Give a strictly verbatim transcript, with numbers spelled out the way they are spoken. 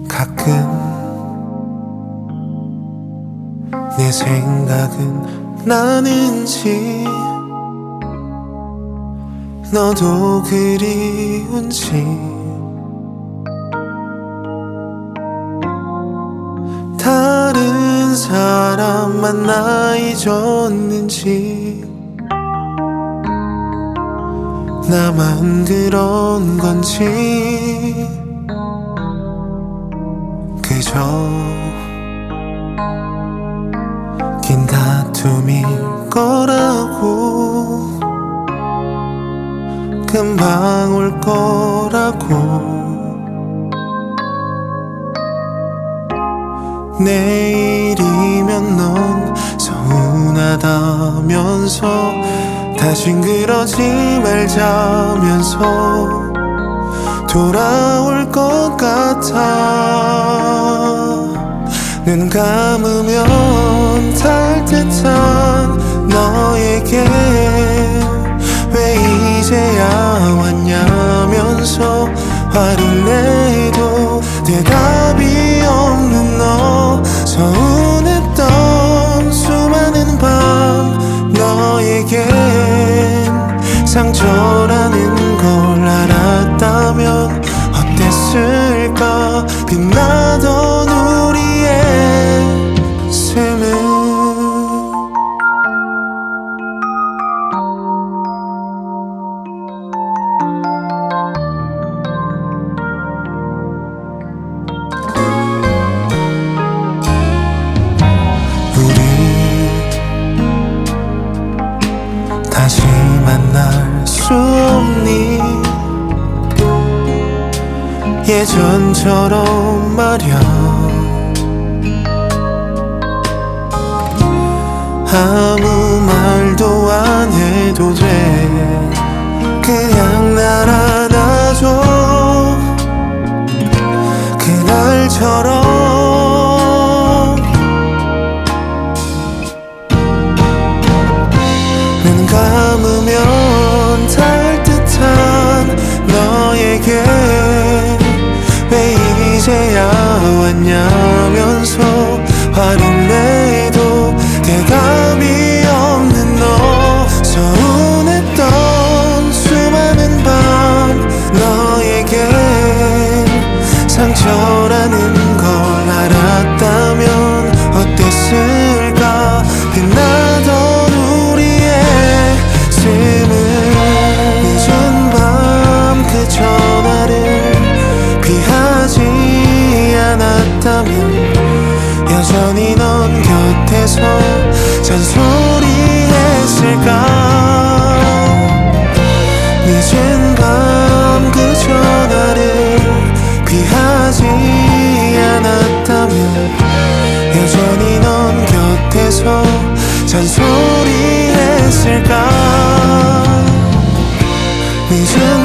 가끔 내 생각은 나는지 너도 그리운지 다른 사람 만나 잊었는지 나만 그런 건지 그저 긴 다툼일 거라고 금방 올 거라고 내일이면 넌 서운하다면서 다신 그러지 말자면서 돌아올 것 같아. 눈 감으면 닿을 듯한 너에게 왜 이제야 왔냐면서 화를 내도 대답이 없는 너 서운했던 수많은 밤 너에겐 상처라는 걸 알았다면 어땠을까. 빛나던 우리의 삶은 다시 만날 수 없니 예전처럼 말야. 아무 말도 안 해도 돼. 그냥 날 안아줘. 그날처럼 눈 감으면 닿을 듯한 너에게 왜 이제야 왔냐면서 화를 내도 대답이 없는 너 서운했던 수많은 밤 너에겐 상처라는 걸 알았다면 어땠을까. 빛나던 우리의 삶은 늦은 밤 그 전화를 피하지 않았다면 여전히 넌 곁에서 잔소리했을까. 늦은 밤 그 전화를 피하지 않았다면 여전히 넌 곁에서 잔소리했을까. 늦은